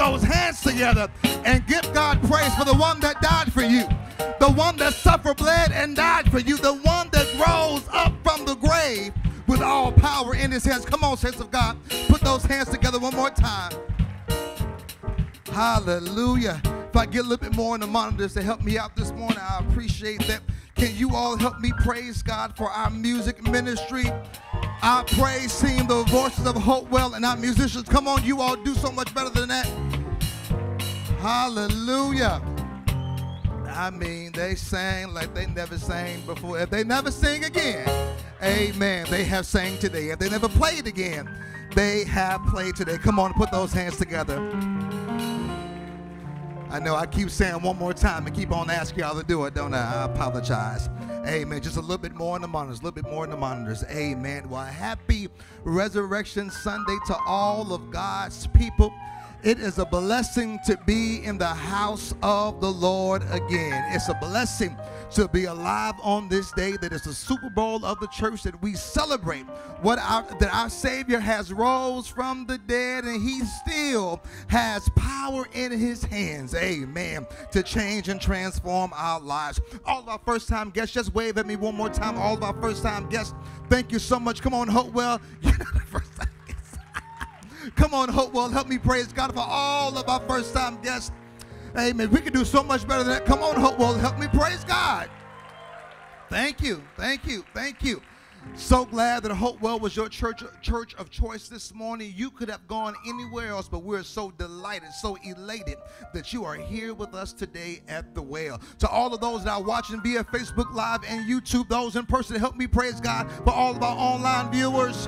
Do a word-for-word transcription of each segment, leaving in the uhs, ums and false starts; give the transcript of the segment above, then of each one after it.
those hands together and give God praise for the one that died for you, the one that suffered, bled, and died for you, the one that rose up from the grave with all power in his hands. Come on, saints of God, put those hands together one more time. Hallelujah. If I get a little bit more on the monitors to help me out this morning, I appreciate that. Can you all help me praise God for our music ministry? Our praise team, the voices of Hopewell, and our musicians. Come on, you all do so much better than that. Hallelujah. I mean, they sang like they never sang before. If they never sing again, amen, they have sang today. If they never played again, they have played today. Come on, put those hands together. I know I keep saying one more time and keep on asking y'all to do it, don't I? I apologize. Amen. Just a little bit more in the monitors, a little bit more in the monitors. Amen. Well, happy Resurrection Sunday to all of God's people. It is a blessing to be in the house of the Lord again. It's a blessing to be alive on this day that is the Super Bowl of the church, that we celebrate what our, that our Savior has rose from the dead, and he still has power in his hands, amen, to change and transform our lives. All of our first-time guests, just wave at me one more time. All of our first-time guests, thank you so much. Come on, Hopewell. You're not the first time. Come on, Hopewell, help me praise God for all of our first-time guests. Amen. We can do so much better than that. Come on, Hopewell, help me praise God. Thank you, thank you, thank you. So glad that Hopewell was your church, church of choice this morning. You could have gone anywhere else, but we're so delighted, so elated that you are here with us today at the well. To all of those that are watching via Facebook Live and YouTube, those in person, help me praise God for all of our online viewers.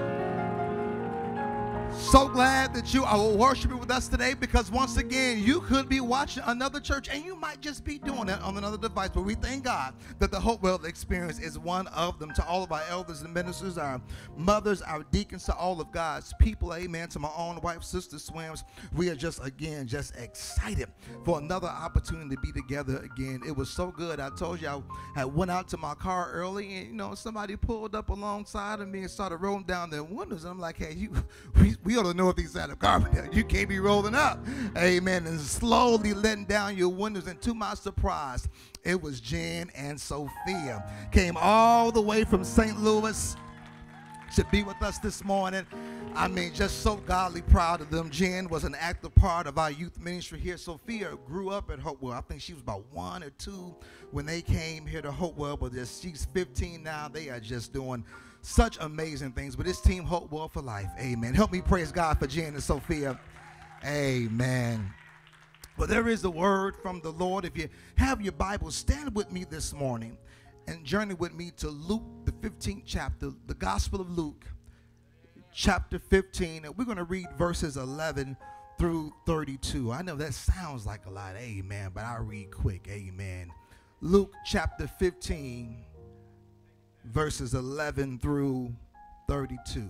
So glad that you are worshiping with us today, because once again, you could be watching another church and you might just be doing that on another device. But we thank God that the Hopewell experience is one of them. To all of our elders and ministers, our mothers, our deacons, to all of God's people, amen. To my own wife, Sister Swims, we are just, again, just excited for another opportunity to be together again. It was so good. I told you I, I went out to my car early, and, you know, somebody pulled up alongside of me and started rolling down their windows. And I'm like, hey, you, we, we ought to know if he's out of car. You can't be rolling up, amen, and slowly letting down your windows. And to my surprise, it was Jen and Sophia. Came all the way from Saint Louis to be with us this morning. I mean, just so godly proud of them. Jen was an active part of our youth ministry here. Sophia grew up at Hopewell. I think she was about one or two when they came here to Hopewell, but she's fifteen now. They are just doing such amazing things. But this team, Hopewell for life, amen. Help me praise God for Jen and Sophia, amen. But there is a word from the Lord. If you have your Bible, stand with me this morning and journey with me to Luke, the fifteenth chapter, the Gospel of Luke, chapter fifteen. And we're going to read verses eleven through thirty-two. I know that sounds like a lot, amen, but I'll read quick, amen. Luke chapter fifteen, verses eleven through thirty-two.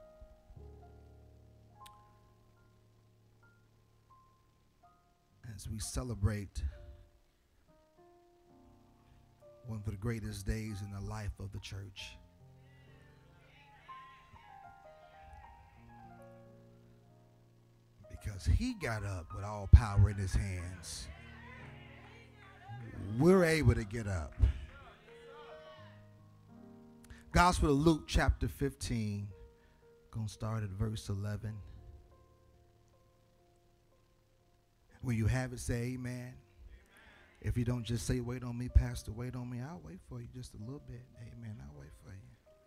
As we celebrate one of the greatest days in the life of the church. Because he got up with all power in his hands, we're able to get up. Gospel of Luke chapter fifteen, going to start at verse eleven. When you have it, say amen. Amen. If you don't, just say, wait on me, Pastor, wait on me. I'll wait for you just a little bit. Amen. I'll wait for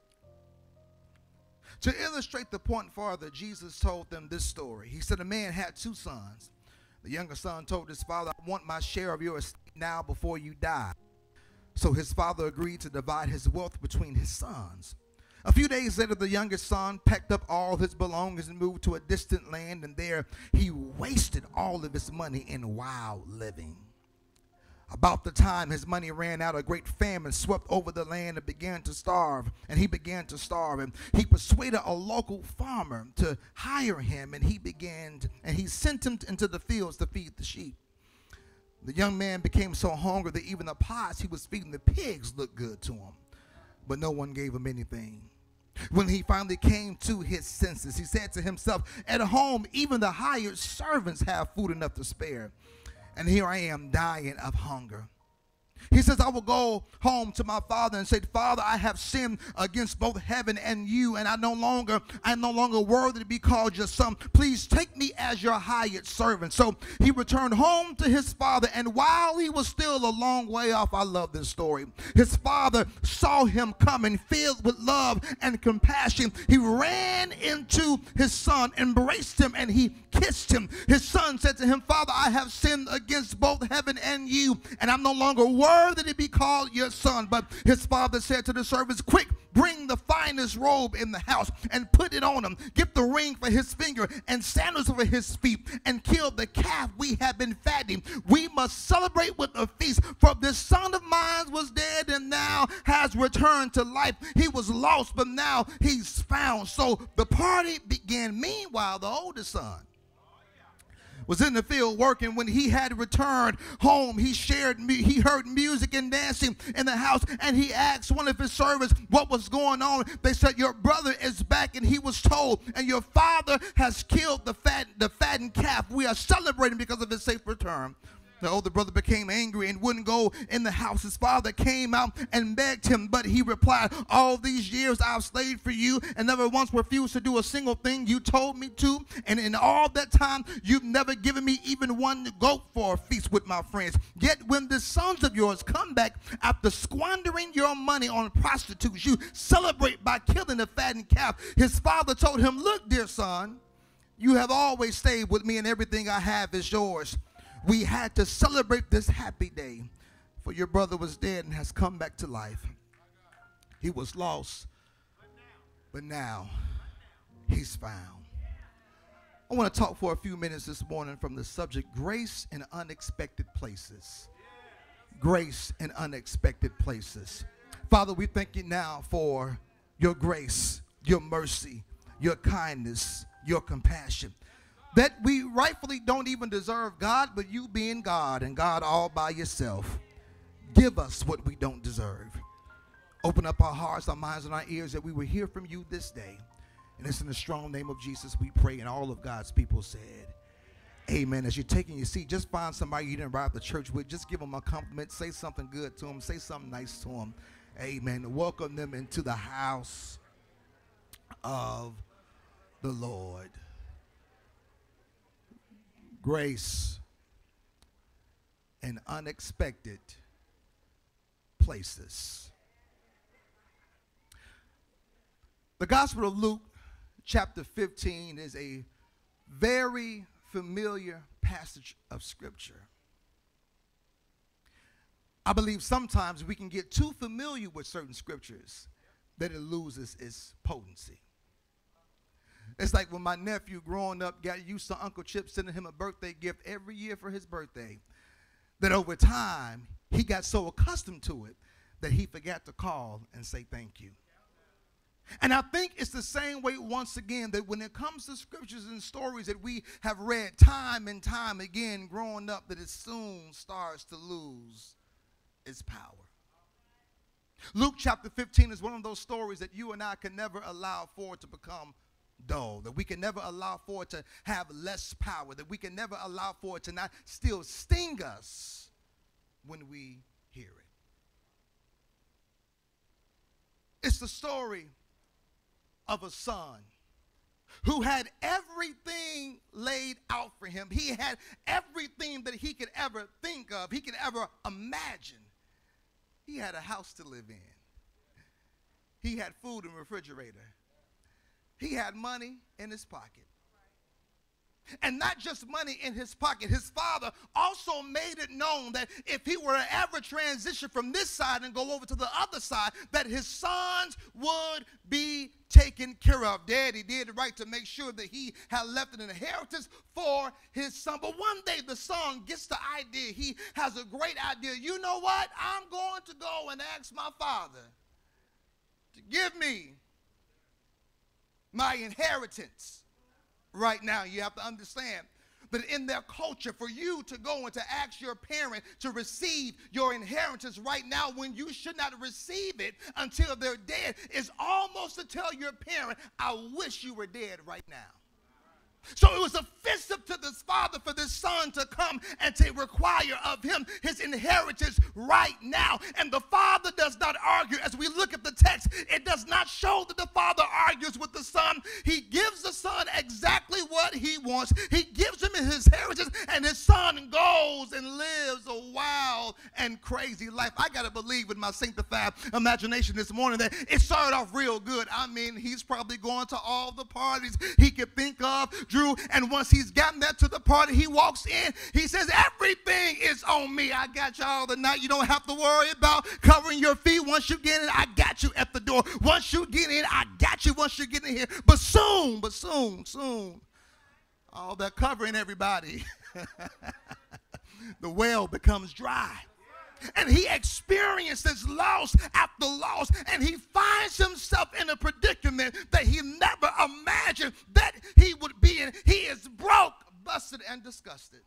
you. To illustrate the point further, Jesus told them this story. He said a man had two sons. The younger son told his father, I want my share of your estate now before you die. So his father agreed to divide his wealth between his sons. A few days later, the youngest son packed up all his belongings and moved to a distant land, and there he wasted all of his money in wild living. About the time his money ran out, a great famine swept over the land and began to starve, and he began to starve. And he persuaded a local farmer to hire him, and he began to, and he sent him into the fields to feed the sheep. The young man became so hungry that even the pots he was feeding the pigs looked good to him, but no one gave him anything. When he finally came to his senses, he said to himself, at home, even the hired servants have food enough to spare, and here I am dying of hunger. He says, I will go home to my father and say, Father, I have sinned against both heaven and you, and I no longer, I am no longer worthy to be called your son. Please take me as your hired servant. So he returned home to his father, and while he was still a long way off, I love this story, his father saw him coming, filled with love and compassion. He ran into his son, embraced him, and he kissed him. His son said to him, Father, I have sinned against both heaven and you, and I'm no longer worthy worthy to be called your son. But his father said to the servants, quick, bring the finest robe in the house and put it on him. Get the ring for his finger and sandals for his feet, and kill the calf we have been fattening. We must celebrate with a feast, for this son of mine was dead and now has returned to life. He was lost, but now he's found. So the party began. Meanwhile, the oldest son was in the field working. When he had returned home, he shared he heard music and dancing in the house, and he asked one of his servants what was going on. They said, your brother is back, and he was told, and your father has killed the fat the fattened calf. We are celebrating because of his safe return. The older brother became angry and wouldn't go in the house. His father came out and begged him, but he replied, all these years I've slaved for you and never once refused to do a single thing you told me to. And in all that time, you've never given me even one goat for a feast with my friends. Yet when the sons of yours come back after squandering your money on prostitutes, you celebrate by killing the fattened calf. His father told him, look, dear son, you have always stayed with me, and everything I have is yours. We had to celebrate this happy day, for your brother was dead and has come back to life. He was lost, but now he's found. I want to talk for a few minutes this morning from the subject, grace in unexpected places. Grace in unexpected places. Father, we thank you now for your grace, your mercy, your kindness, your compassion, that we rightfully don't even deserve, God, but you being God and God all by yourself. Give us what we don't deserve. Open up our hearts, our minds, and our ears that we will hear from you this day. And it's in the strong name of Jesus we pray, and all of God's people said, amen. As you're taking your seat, just find somebody you didn't ride the church with. Just give them a compliment. Say something good to them. Say something nice to them. Amen. Welcome them into the house of the Lord. Grace in unexpected places. The Gospel of Luke, chapter fifteen, is a very familiar passage of Scripture. I believe sometimes we can get too familiar with certain scriptures that it loses its potency. It's like when my nephew growing up got used to Uncle Chip sending him a birthday gift every year for his birthday, that over time he got so accustomed to it that he forgot to call and say thank you. And I think it's the same way once again, that when it comes to scriptures and stories that we have read time and time again growing up, that it soon starts to lose its power. Luke chapter fifteen is one of those stories that you and I can never allow for it to become dull, that we can never allow for it to have less power, that we can never allow for it to not still sting us when we hear it. It's the story of a son who had everything laid out for him. He had everything that he could ever think of, he could ever imagine. He had a house to live in. He had food in the refrigerator. He had money in his pocket. And not just money in his pocket. His father also made it known that if he were to ever transition from this side and go over to the other side, that his sons would be taken care of. Daddy did it right to make sure that he had left an inheritance for his son. But one day the son gets the idea. He has a great idea. You know what? I'm going to go and ask my father to give me my inheritance. Right now, you have to understand, that in their culture, for you to go and to ask your parent to receive your inheritance right now when you should not receive it until they're dead is almost to tell your parent, I wish you were dead right now. So it was offensive to this father for this son to come and to require of him his inheritance right now. And the father does not argue. As we look at the text, it does not show that the father argues with the son. He gives the son exactly what he wants. He gives him his inheritance, and his son goes and lives a wild and crazy life. I got to believe with my sanctified imagination this morning that it started off real good. I mean, he's probably going to all the parties he could think of, Drew, and once he's gotten that to the party, he walks in. He says, everything is on me. I got y'all tonight. You don't have to worry about covering your feet. Once you get in, I got you at the door. Once you get in, I got you once you get in here. But soon, but soon, soon, all that covering everybody, the well becomes dry. And he experiences loss after loss, and he finds himself in a predicament that he never imagined that he would be in. He is broke, busted, and disgusted.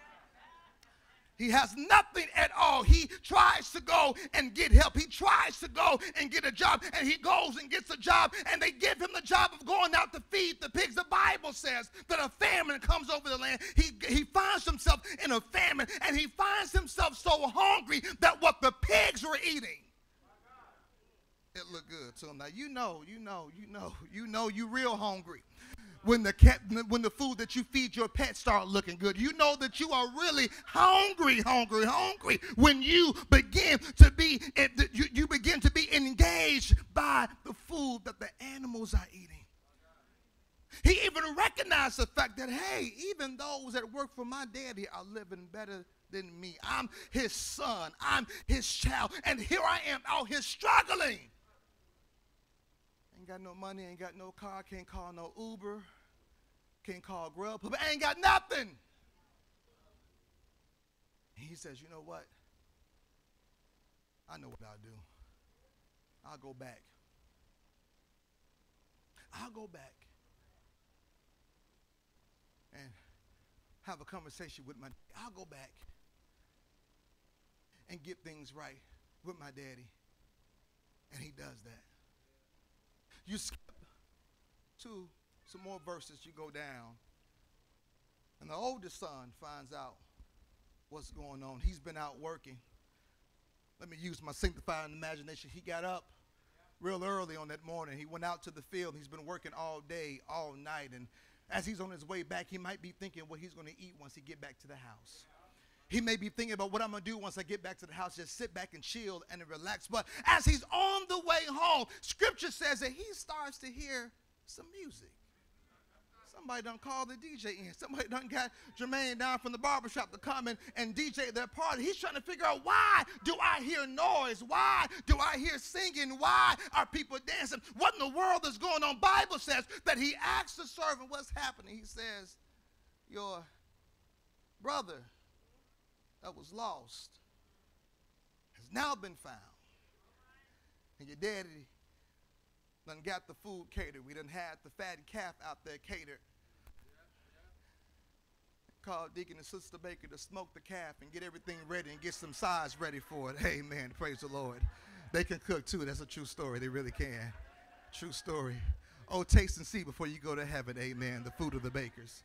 He has nothing at all. He tries to go and get help. He tries to go and get a job, and he goes and gets a job, and they give him the job of going out to feed the pigs. The Bible says that a famine comes over the land. He, he finds himself in a famine, and he finds himself so hungry that what the pigs were eating, it looked good to him. Now, you know, you know, you know, you know you real hungry when the cat, when the food that you feed your pet start looking good. You know that you are really hungry, hungry, hungry when you begin to be, you, you begin to be engaged by the food that the animals are eating. He even recognized the fact that, hey, even those that work for my daddy are living better than me. I'm his son. I'm his child. And here I am out here struggling. Ain't got no money, ain't got no car, can't call no Uber, can't call Grubhub, I ain't got nothing. And he says, you know what? I know what I'll do. I'll go back. I'll go back and have a conversation with my, I'll go back and get things right with my daddy. And he does that. You skip to some more verses, you go down, and the oldest son finds out what's going on. He's been out working. Let me use my sanctified imagination. He got up real early on that morning. He went out to the field. He's been working all day, all night, and as he's on his way back, he might be thinking what he's going to eat once he get back to the house. He may be thinking about what I'm going to do once I get back to the house, just sit back and chill and relax. But as he's on the way home, Scripture says that he starts to hear some music. Somebody done called the D J in. Somebody done got Jermaine down from the barbershop to come in and D J their party. He's trying to figure out, why do I hear noise? Why do I hear singing? Why are people dancing? What in the world is going on? Bible says that he asks the servant what's happening. He says, your brother that was lost has now been found. And your daddy done got the food catered. We done had the fatted calf out there catered. Called Deacon and Sister Baker to smoke the calf and get everything ready and get some sides ready for it. Amen. Praise the Lord. They can cook too. That's a true story. They really can. True story. Oh, taste and see before you go to heaven. Amen. The food of the bakers.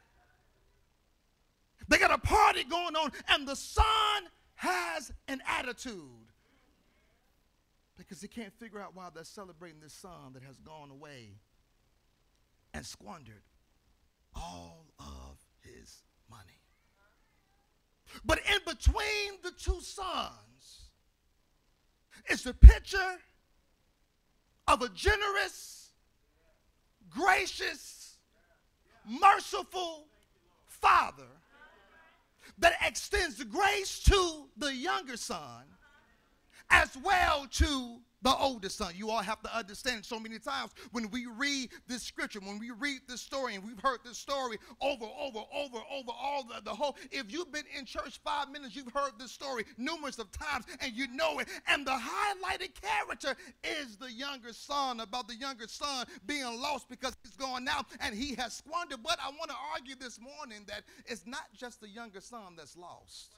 They got a party going on, and the son has an attitude because he can't figure out why they're celebrating this son that has gone away and squandered all of his money. But in between the two sons is a picture of a generous, gracious, merciful father that extends the grace to the younger son as well to The oldest son. You all have to understand so many times when we read this scripture, when we read this story, and we've heard this story over, over, over, over all the, the whole. If you've been in church five minutes, you've heard this story numerous of times and you know it. And the highlighted character is the younger son, about the younger son being lost because he's gone out and he has squandered. But I want to argue this morning that it's not just the younger son that's lost.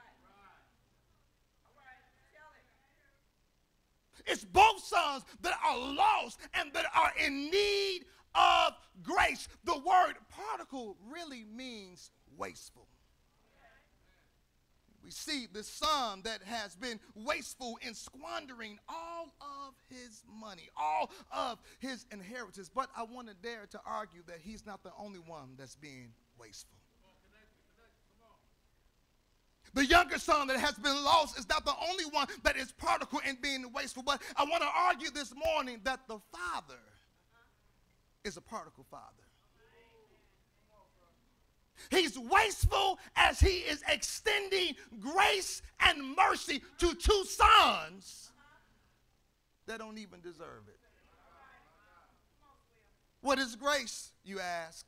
It's both sons that are lost and that are in need of grace. The word prodigal really means wasteful. We see the son that has been wasteful in squandering all of his money, all of his inheritance. But I want to dare to argue that he's not the only one that's being wasteful. The younger son that has been lost is not the only one that is prodigal and being wasteful. But I want to argue this morning that the father is a prodigal father. He's wasteful as he is extending grace and mercy to two sons that don't even deserve it. What is grace, you ask?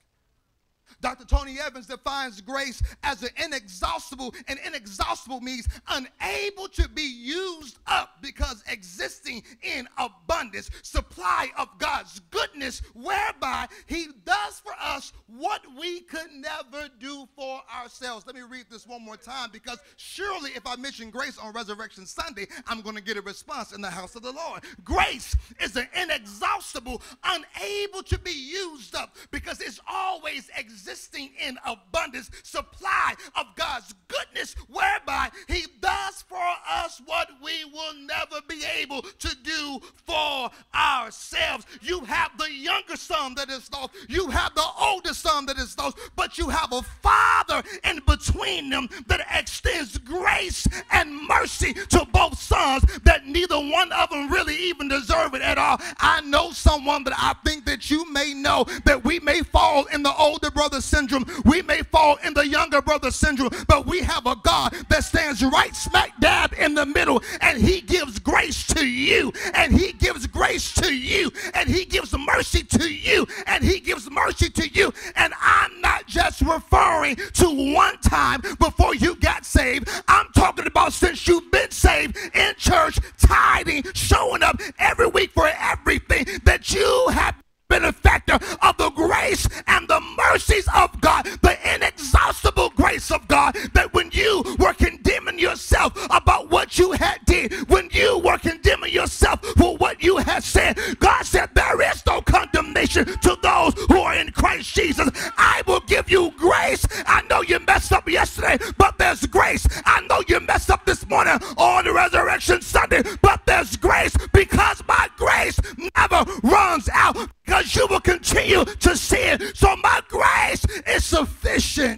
Doctor Tony Evans defines grace as an inexhaustible, and inexhaustible means unable to be used up because existing in abundance, supply of God's goodness, whereby he does for us what we could never do for ourselves. Let me read this one more time, because surely if I mention grace on Resurrection Sunday, I'm going to get a response in the house of the Lord. Grace is an inexhaustible, unable to be used up because it's always existing. Existing in abundance, supply of God's goodness, whereby he does for us what we will never be able to do for ourselves. You have the younger son that is lost. You have the older son that is lost. But you have a father in between them that extends grace and mercy to both sons that neither one of them really even deserve it at all. I know someone that I think that you may know that we may fall in the older brother syndrome. We may fall in the younger brother syndrome, but we have a God that stands right smack dab in the middle, and he gives grace to you, and he gives grace to you, and he gives mercy to you, and he gives mercy to you. And I'm not just referring to one time before you got saved. I'm talking about since you've been saved, in church, tithing, showing up every week for everything, that you have benefactor of the grace and the mercies of God, the inexhaustible grace of God, that when you were condemning yourself about what you had did, when you were condemning yourself for what you had said, God said there is no condemnation to those who are in Christ Jesus. I will give you grace. I know you messed up yesterday, but there's grace. I know you messed up this morning on the Resurrection Sunday, but there's grace, because my grace never runs out, because you will continue to sin. So my grace is sufficient,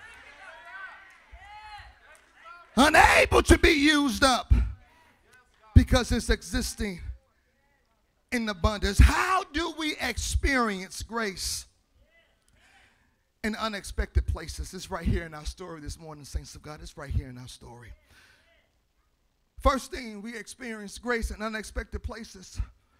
unable to be used up because it's existing in abundance. How do we experience grace in unexpected places? It's right here in our story this morning, saints of God. It's right here in our story. First thing, we experience grace in unexpected places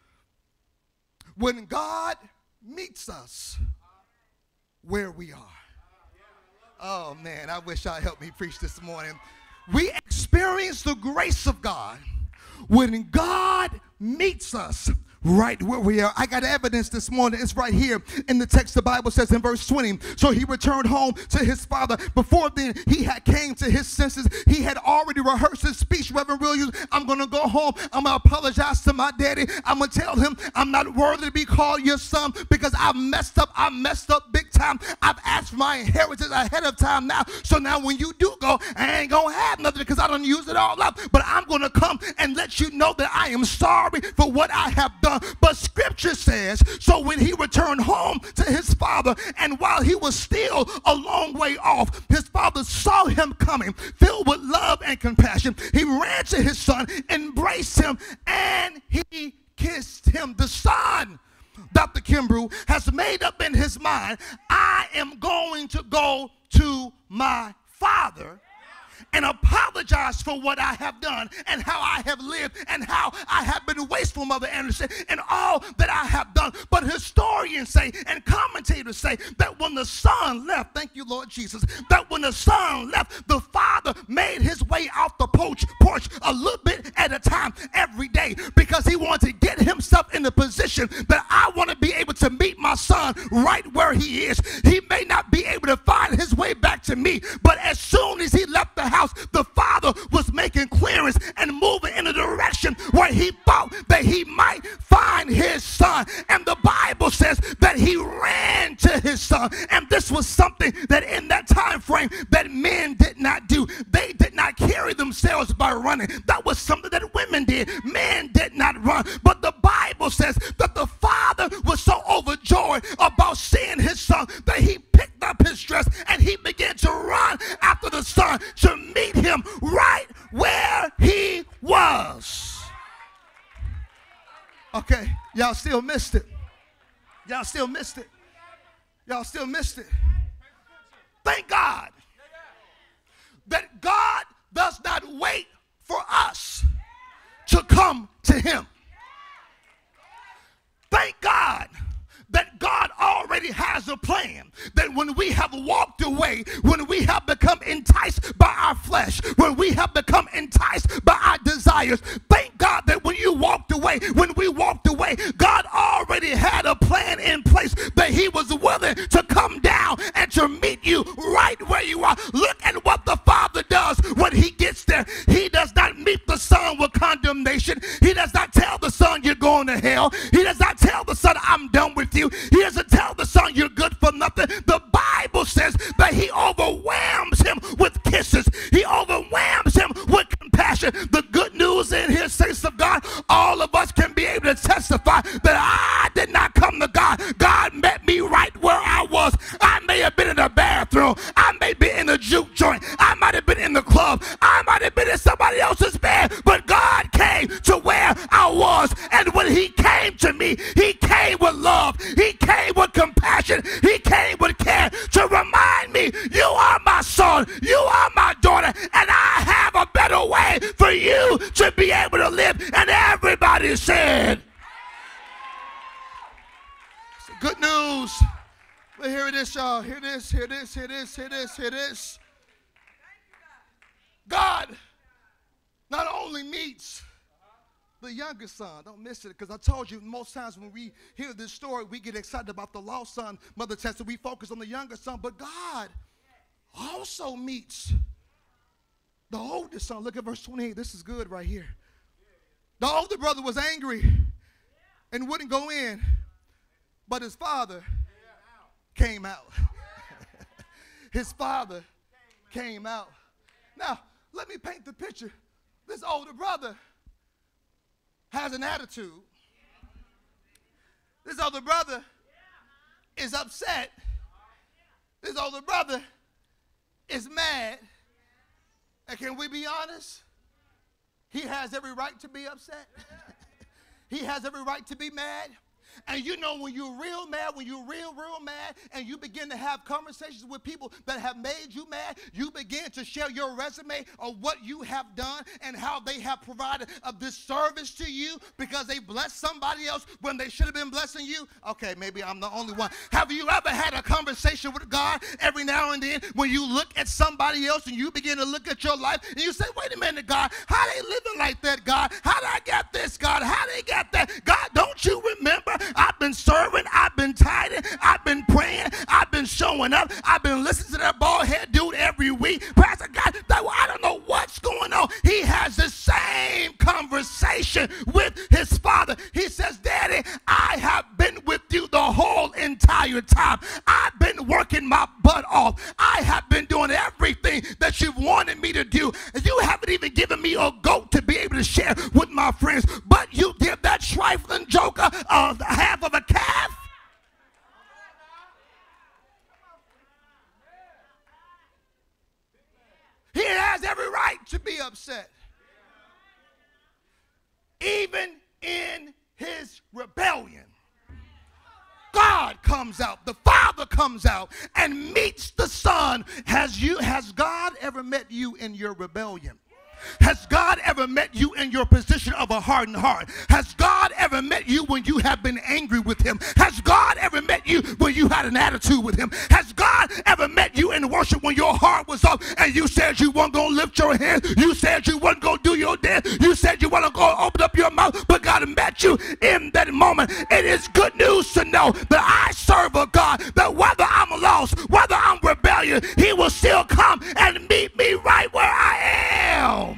when God meets us where we are. Oh man, I wish I helped me preach this morning. We experience the grace of God when God meets us right where we are. I got evidence this morning. It's right here in the text. The Bible says in verse twenty, so he returned home to his father. Before then, he had came to his senses. He had already rehearsed his speech. Reverend Williams, I'm going to go home. I'm going to apologize to my daddy. I'm going to tell him I'm not worthy to be called your son because I've messed up. I messed up big time. I've asked for my inheritance ahead of time now. So now when you do go, I ain't going to have nothing because I don't use it all up. But I'm going to come and let you know that I am sorry for what I have done. But scripture says, so when he returned home to his father, and while he was still a long way off, his father saw him coming, filled with love and compassion. He ran to his son, embraced him, and he kissed him. The son, Doctor Kimbrough, has made up in his mind, I am going to go to my father, and apologize for what I have done and how I have lived and how I have been wasteful, Mother Anderson, and all that I have done. But historians say and commentators say that when the son left, thank you, Lord Jesus, that when the son left, the father made his way out the porch, porch a little bit at a time every day, because he wanted to get himself in the position that I want to be able to meet my son right where he is. He may not be able to find his way back to me, but as soon as he left the house, the father was making clearance and moving in a direction where he thought that he might find his son. And the Bible says that he ran to his son. And this was something that in that time frame that men did not do. They did not carry themselves by running. That was something that women did. Men did not run. But the Bible says that the father was so overjoyed about seeing his son that he picked up his dress and he began to run after the son to meet him right where he was. Okay, y'all still missed it. Y'all still missed it. Y'all still missed it. Thank God that God does not wait for us to come to him. Thank God that God already has a plan, that when we have walked away, when we have become enticed by our flesh, when we have become enticed by our desires, thank God that when you walked away, when we walked away, God already had a plan in place, that he was willing to come down and to meet you right where you are. Look at what the Father does when he gets there. He does not meet the Son with condemnation. He does not tell the Son you're going to hell. He does not tell the Son I'm done with you. He doesn't tell the son you're good for nothing. The Bible says that he overwhelms him with kisses. He overwhelms him with compassion. The good news in here, saints of God, all of us can be able to testify that I did not come to God. God met me right where I was. I may have been in the bathroom. I may be in the juke joint. I might have been in the club. I might have been in somebody else's bed. But God came to where I was. And when he came to me, he came with love. He came with compassion. He came with care to remind me, you are my son, you are my daughter, and I have a better way for you to be able to live. And everybody said, good news. But here it is, y'all. Here it is, here it is, here it is, here it is, here it is. God not only meets the youngest son. Don't miss it, because I told you most times when we hear this story, we get excited about the lost son. Mother Tessa, we focus on the younger son, but God also meets the oldest son. Look at verse twenty-eight. This is good right here. The older brother was angry and wouldn't go in, but his father came out. His father came out. Now, let me paint the picture. This older brother has an attitude. This older brother is upset. This older brother is mad. And can we be honest? He has every right to be upset. He has every right to be mad. And you know, when you're real mad, when you're real, real mad, and you begin to have conversations with people that have made you mad, you begin to share your resume of what you have done and how they have provided a disservice to you because they blessed somebody else when they should have been blessing you. Okay, maybe I'm the only one. Have you ever had a conversation with God every now and then when you look at somebody else and you begin to look at your life and you say, wait a minute, God, how they living like that, God? How did I get this, God? How they got that? God, don't you remember? I've been serving, I've been tithing, I've been praying, I've been showing up, I've been listening to that bald head dude every week. Pastor God, I don't know what's going on. He has the same conversation with his father. He says, Daddy, I have been with you the whole entire time. I've been working my butt off. I have been doing everything that you've wanted me to do. And you haven't even given me a goat to be able to share with my friends, but you give that trifling joker a half of a calf. He has every right to be upset. Even in his rebellion, God comes out. The Father comes out and meets the Son. Has you, has God ever met you in your rebellion? Has God ever met you in your position of a hardened heart? Has God ever met you when you have been angry with him? Has God ever met you when you had an attitude with him? Has God ever met you in worship when your heart was up and you said you weren't going to lift your hand? You said you weren't going to do your dance. You said you want to go open up your mouth, but God met you in that moment. It is good news to know that I serve a God that whether I'm lost, whether I'm rebellious, he will still come and meet me right where I am.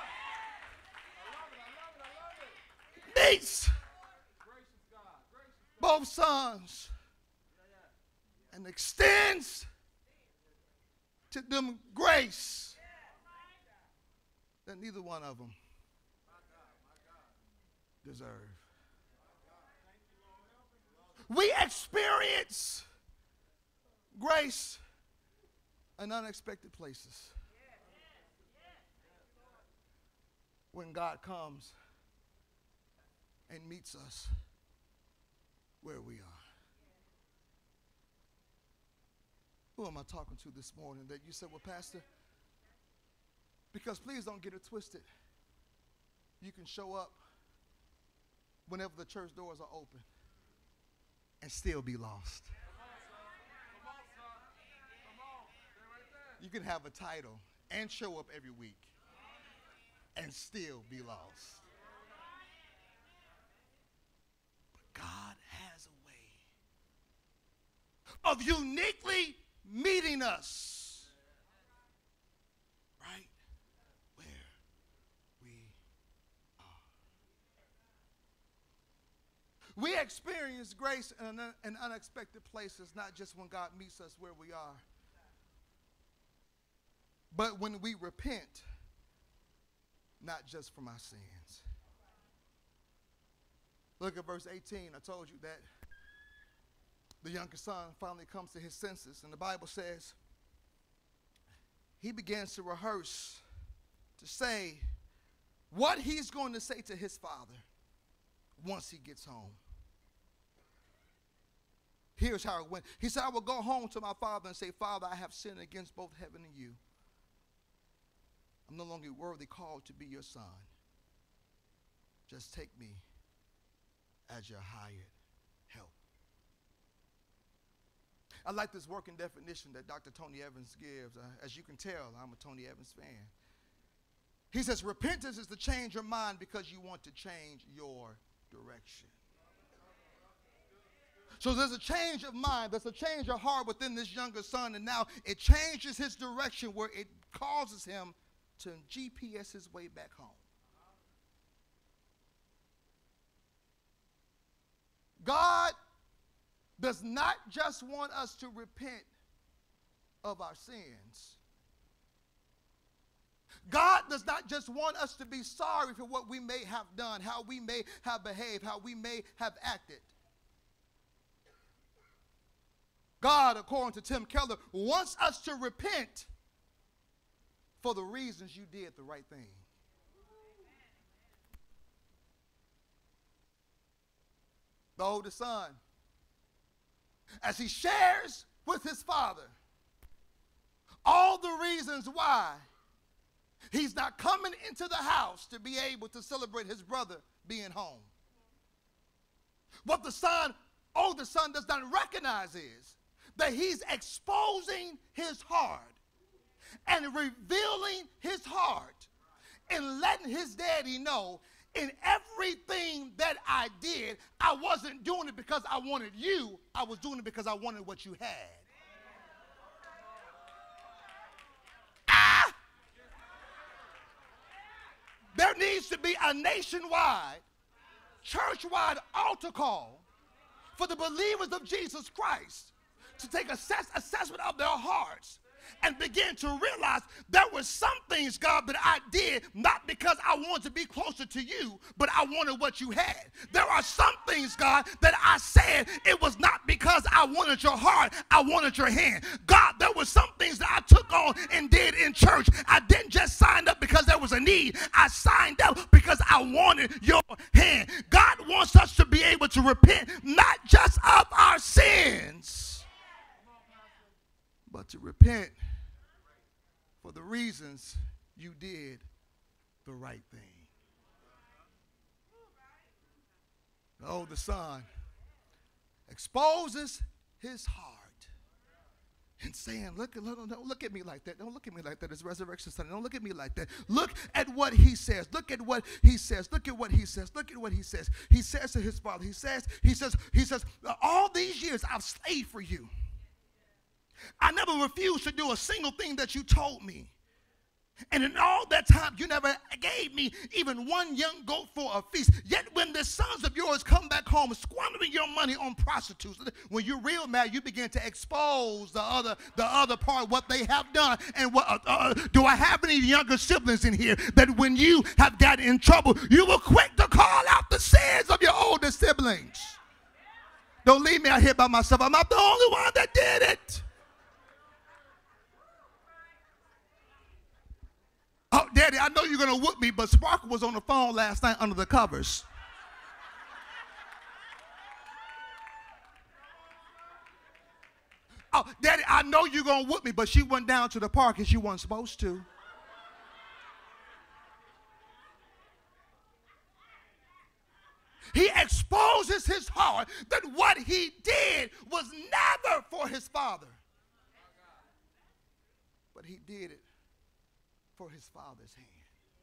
Meets both sons and extends to them grace that neither one of them deserve. We experience grace in unexpected places. When God comes and meets us where we are. Who am I talking to this morning that you said, well, Pastor, because please don't get it twisted. You can show up whenever the church doors are open and still be lost. You can have a title and show up every week and still be lost. But God has a way of uniquely meeting us right where we are. We experience grace in, in unexpected places, not just when God meets us where we are, but when we repent, not just from our sins. Look at verse eighteen. I told you that the younger son finally comes to his senses, and the Bible says he begins to rehearse, to say what he's going to say to his father once he gets home. Here's how it went. He said, I will go home to my father and say, Father, I have sinned against both heaven and you. I'm no longer worthy called to be your son. Just take me as your hired help. I like this working definition that Doctor Tony Evans gives. Uh, as you can tell, I'm a Tony Evans fan. He says, repentance is to change your mind because you want to change your direction. So there's a change of mind, there's a change of heart within this younger son, and now it changes his direction where it causes him to G P S his way back home. God does not just want us to repent of our sins. God does not just want us to be sorry for what we may have done, how we may have behaved, how we may have acted. God, according to Tim Keller, wants us to repent for the reasons you did the right thing. The oldest son, as he shares with his father all the reasons why he's not coming into the house to be able to celebrate his brother being home. What the son, older son does not recognize is that he's exposing his heart and revealing his heart and letting his daddy know, in everything that I did, I wasn't doing it because I wanted you. I was doing it because I wanted what you had. Ah! There needs to be a nationwide, church-wide altar call for the believers of Jesus Christ to take assess assessment of their hearts and begin to realize there were some things, God, that I did not because I wanted to be closer to you, but I wanted what you had. There are some things, God, that I said it was not because I wanted your heart, I wanted your hand. God, there were some things that I took on and did in church. I didn't just sign up because there was a need. I signed up because I wanted your hand. God wants us to be able to repent not just of our sins, but to repent for the reasons you did the right thing. The older son exposes his heart and saying, look, look, don't look at me like that. Don't look at me like that. It's Resurrection Sunday. Don't look at me like that. Look at what he says. Look at what he says. Look at what he says. Look at what he says. He says to his father, he says, he says, he says, all these years I've slaved for you. I never refused to do a single thing that you told me. And in all that time, you never gave me even one young goat for a feast. Yet when the sons of yours come back home squandering your money on prostitutes, when you're real mad, you begin to expose the other, the other part, what they have done. And what uh, uh, do I have any younger siblings in here that when you have gotten in trouble, you were quick to call out the sins of your older siblings? Don't leave me out here by myself. I'm not the only one that did it. Oh, Daddy, I know you're going to whoop me, but Sparkle was on the phone last night under the covers. Oh, Daddy, I know you're going to whoop me, but she went down to the park and she wasn't supposed to. He exposes his heart that what he did was never for his father, but he did it for his father's hand.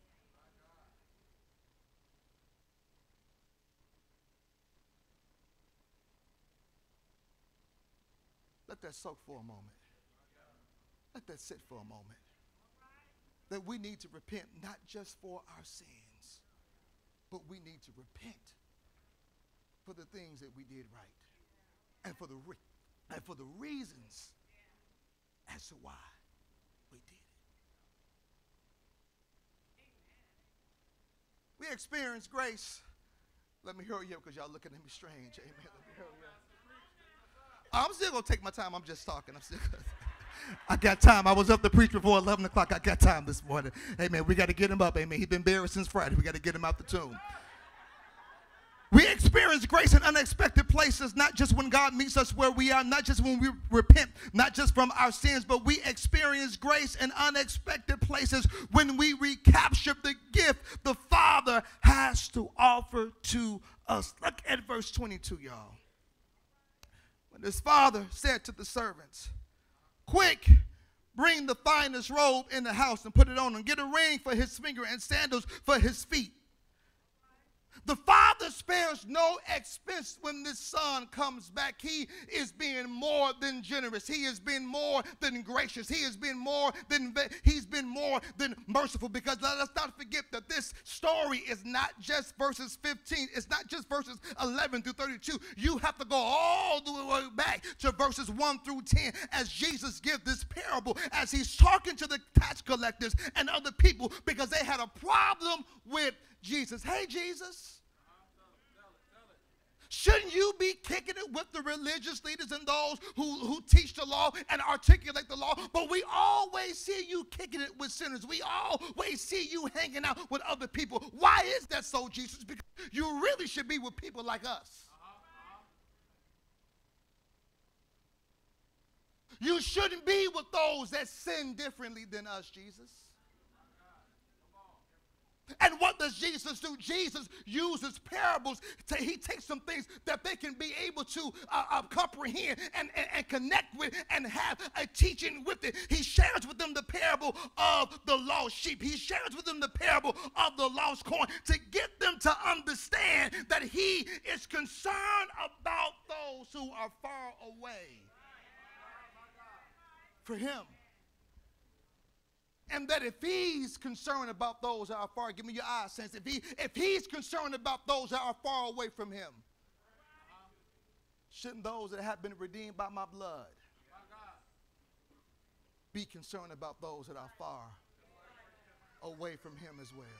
Let that soak for a moment. Let that sit for a moment. That we need to repent not just for our sins, but we need to repent for the things that we did right and for the re- and for the reasons as to why we did it. We experience grace. Let me hurry up because y'all looking at me strange. Amen. Let me hurry up. I'm still going to take my time. I'm just talking. I'm still I got time. I was up to preach before eleven o'clock. I got time this morning. Amen. We got to get him up. Amen. He's been buried since Friday. We got to get him out the tomb. We experience grace in unexpected places, not just when God meets us where we are, not just when we repent, not just from our sins, but we experience grace in unexpected places when we recapture the gift the Father has to offer to us. Look at verse twenty-two, y'all. When his father said to the servants, quick, bring the finest robe in the house and put it on him. Get a ring for his finger and sandals for his feet. The father spares no expense when this son comes back. He is being more than generous. He has been more than gracious. He has been more than he's been more than merciful. Because let us not forget that this story is not just verses fifteen. It's not just verses eleven through thirty-two. You have to go all the way back to verses one through ten as Jesus gives this parable, as he's talking to the tax collectors and other people because they had a problem with Jesus. Hey, Jesus. Shouldn't you be kicking it with the religious leaders and those who, who teach the law and articulate the law? But we always see you kicking it with sinners. We always see you hanging out with other people. Why is that so, Jesus? Because you really should be with people like us. You shouldn't be with those that sin differently than us, Jesus. And what does Jesus do? Jesus uses parables. To, he takes some things that they can be able to uh, uh, comprehend and, and, and connect with and have a teaching with it. He shares with them the parable of the lost sheep. He shares with them the parable of the lost coin to get them to understand that he is concerned about those who are far away for him. And that if he's concerned about those that are far, give me your eyes, saints. If, he, if he's concerned about those that are far away from him, shouldn't those that have been redeemed by my blood be concerned about those that are far away from him as well?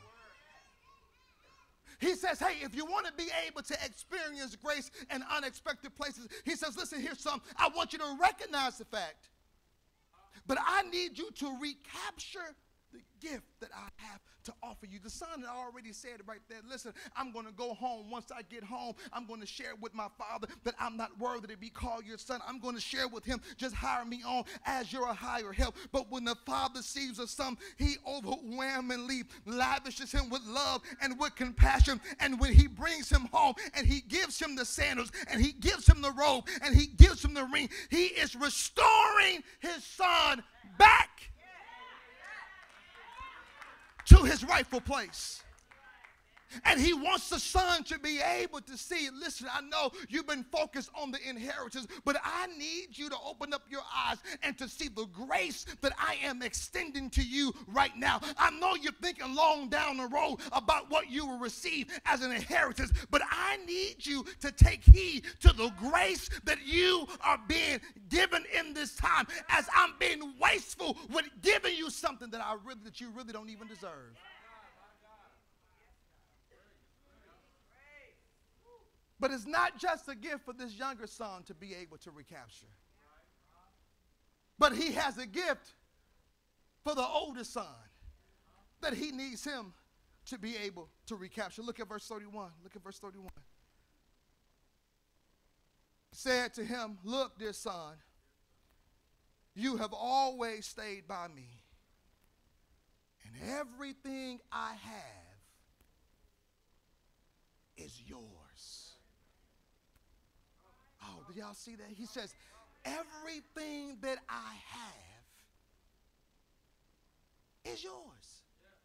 He says, hey, if you want to be able to experience grace in unexpected places, he says, listen, here's something. I want you to recognize the fact, but I need you to recapture the gift that I have to offer you. The son had already said right there, listen, I'm going to go home. Once I get home, I'm going to share with my father that I'm not worthy to be called your son. I'm going to share with him, just hire me on as your higher help. But when the father sees the son, he overwhelmingly lavishes him with love and with compassion. And when he brings him home and he gives him the sandals and he gives him the robe and he gives him the ring, he is restoring his son back to his rightful place. And he wants the son to be able to see, listen, I know you've been focused on the inheritance, but I need you to open up your eyes and to see the grace that I am extending to you right now. I know you're thinking long down the road about what you will receive as an inheritance, but I need you to take heed to the grace that you are being given in this time, as I'm being wasteful with giving you something that I really, that you really don't even deserve. But it's not just a gift for this younger son to be able to recapture. But he has a gift for the older son that he needs him to be able to recapture. Look at verse thirty-one. Look at verse thirty-one. Said to him, look, dear son, you have always stayed by me, and everything I have is yours. Oh, did y'all see that? He says, everything that I have is yours.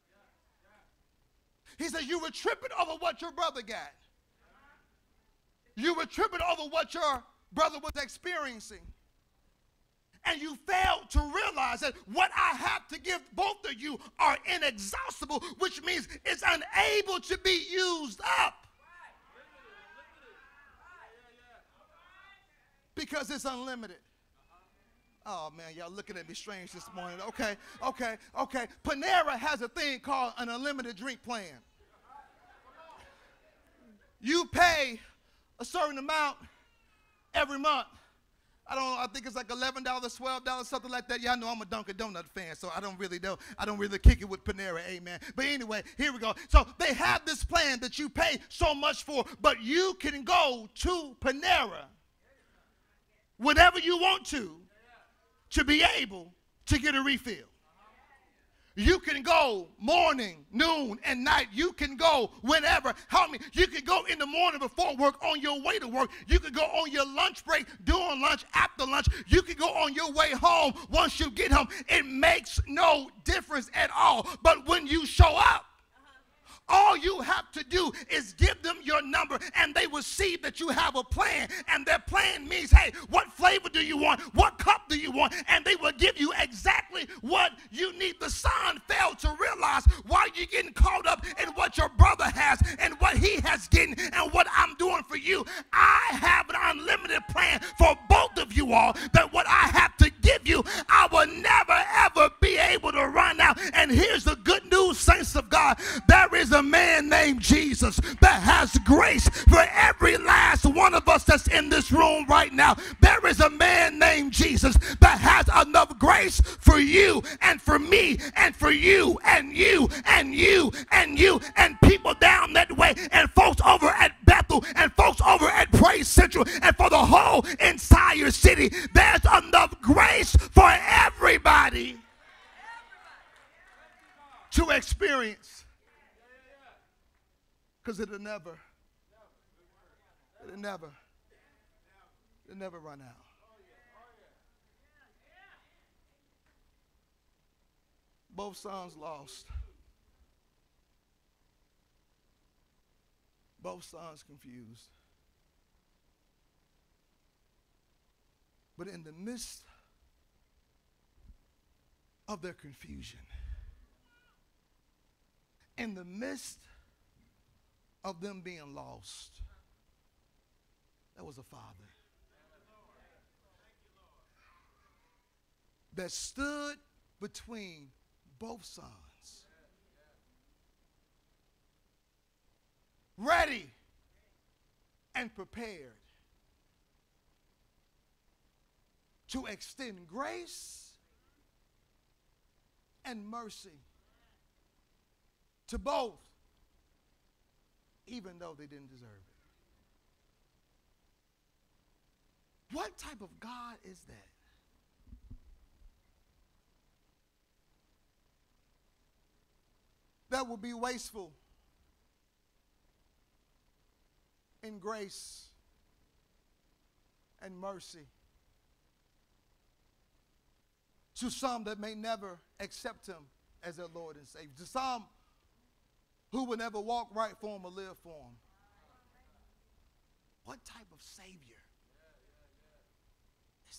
He says, you were tripping over what your brother got. You were tripping over what your brother was experiencing. And you failed to realize that what I have to give both of you are inexhaustible, which means it's unable to be used up. Because it's unlimited. Oh, man, y'all looking at me strange this morning. Okay, okay, okay. Panera has a thing called an unlimited drink plan. You pay a certain amount every month. I don't know, I think it's like eleven dollars, twelve dollars, something like that. Y'all know I'm a Dunkin' Donut fan, so I don't really know. I don't really kick it with Panera, amen. But anyway, here we go. So they have this plan that you pay so much for, but you can go to Panera whenever you want to, to be able to get a refill. You can go morning, noon, and night. You can go whenever. How many? You can go in the morning before work, on your way to work. You can go on your lunch break, during lunch, after lunch. You can go on your way home once you get home. It makes no difference at all. But when you show up, all you have to do is give them your number, and they will see that you have a plan. And their plan means, hey, what flavor do you want? What cup do you want? And they will give you exactly what you need. The son failed to realize why you're getting caught up in what your brother has and what he has getting and what I'm doing for you. I have an unlimited plan for both of you all, that what I have to give you, I will never, ever be able to run out. And here's the good news, saints of God. There is a man named Jesus that has grace for every last one of us that's in this room right now. There is a man named Jesus that has enough grace for you and for me and for you and you and you and you and people down that way and folks over at Bethel and folks over at Praise Central and for the whole entire city. There's enough grace for everybody to experience. Because it'll never, it'll never, it'll never run out. Both sons lost. Both sons confused. But in the midst of their confusion, in the midst of them being lost, there was a father that stood between both sons, ready and prepared to extend grace and mercy to both, even though they didn't deserve it. What type of God is that? That will be wasteful in grace and mercy to some that may never accept him as their Lord and Savior, to some who will never walk right for him or live for him. What type of Savior is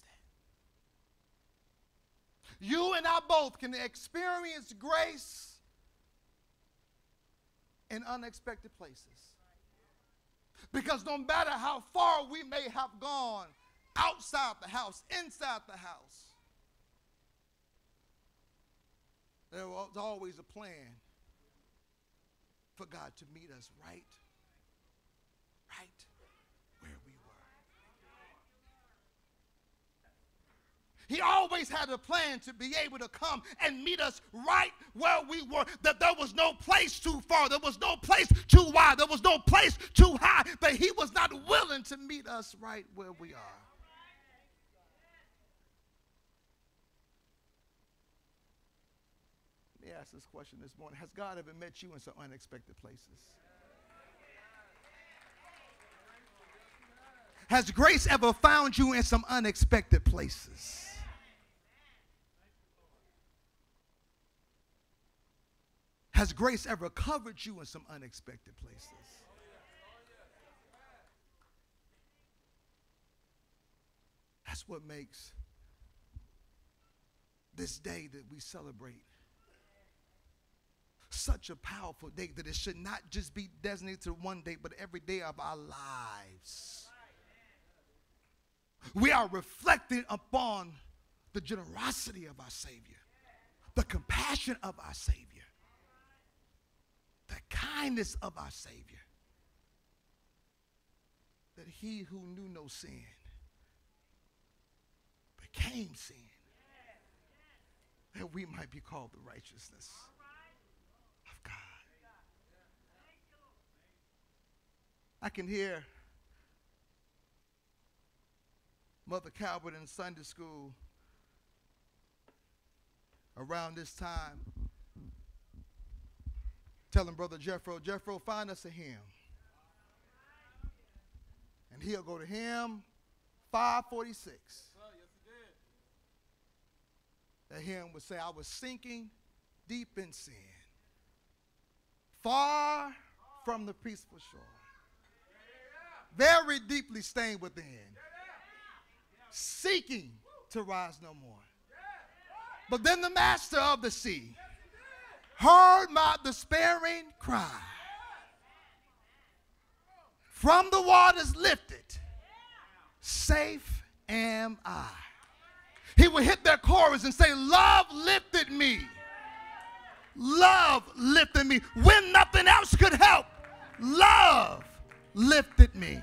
that? You and I both can experience grace in unexpected places. Because no matter how far we may have gone outside the house, inside the house, there was always a plan for God to meet us right, right where we were. He always had a plan to be able to come and meet us right where we were. That there was no place too far. There was no place too wide. There was no place too high. That he was not willing to meet us right where we are. Let me ask this question this morning. Has God ever met you in some unexpected places? Has grace ever found you in some unexpected places? Has grace ever covered you in some unexpected places? That's what makes this day that we celebrate such a powerful day, that it should not just be designated to one day, but every day of our lives. We are reflecting upon the generosity of our Savior, the compassion of our Savior, the kindness of our Savior, that he who knew no sin became sin, that we might be called the righteousness of God. I can hear Mother Calvert in Sunday school around this time telling Brother Jeffro, Jeffro, find us a hymn. And he'll go to hymn five forty-six. That hymn would say, I was sinking deep in sin, far from the peaceful shore, very deeply stained within, seeking to rise no more. But then the master of the sea heard my despairing cry. From the waters lifted, safe am I. He would hit their chorus and say, love lifted me. Love lifted me. When nothing else could help, love lifted me.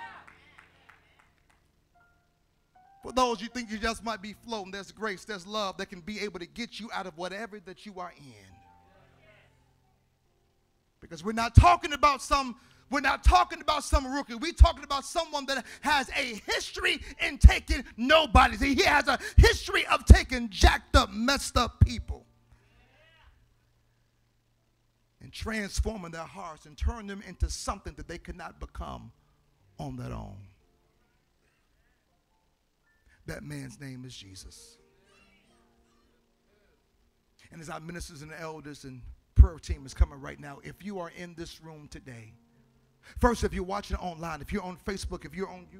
For those you think you just might be floating, there's grace, there's love that can be able to get you out of whatever that you are in. Because we're not talking about some, we're not talking about some rookie. We're talking about someone that has a history in taking nobody. He has a history of taking jacked up, messed up people and transforming their hearts and turning them into something that they could not become on their own. That man's name is Jesus. And as our ministers and elders and prayer team is coming right now, if you are in this room today, first, if you're watching online, if you're on Facebook, if you're on YouTube,